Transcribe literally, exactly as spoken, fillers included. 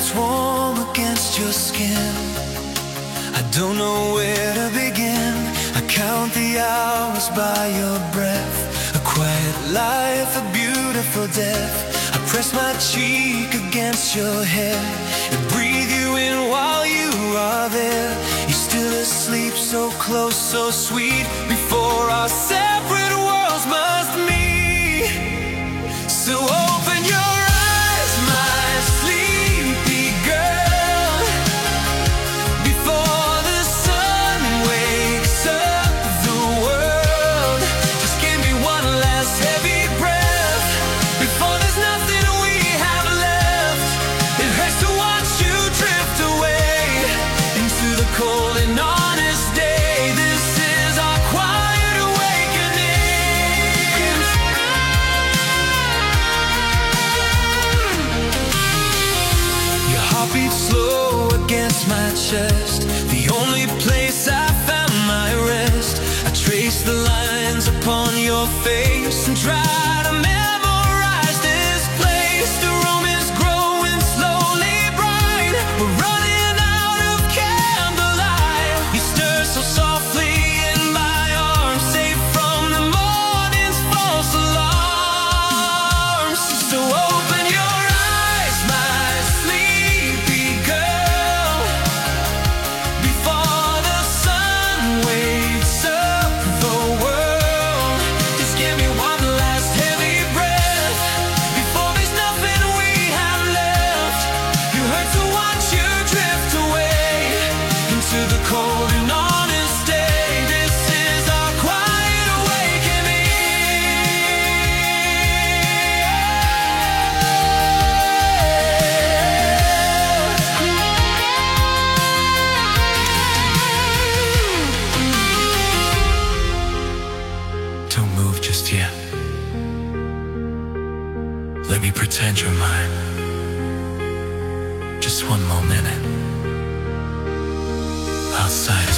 gets warm against your skin. I don't know where to begin. I count the hours by your breath. A quiet life, a beautiful death. I press my cheek against your head and breathe you in while you are there. You're still asleep, so close, so sweet, before our separate worlds must meet. So open your eyes, my sleepy girl, before the sun wakes up the world. Just give me one last heavy breath before there's nothing we have left. It hurts to watch you drift away into the cold and honest day. This is our quiet awakening. Your heart beats slow against my chest, the only place I found my rest. I trace the lines upon your face and try to memorize this place. The room is growing slowly bright. We're running out of candlelight. You stir so softly in my arms, safe from the morning's false alarms. So open your eyes, my sleepy girl, before the sun wakes up the world. Just give me one last heavy breath before there's nothing we have left. You hurt to watch you drift away into the cold and honest day. This is our quiet awakening. Don't move just yet. Let me pretend you're mine. Just one more minute. Outside is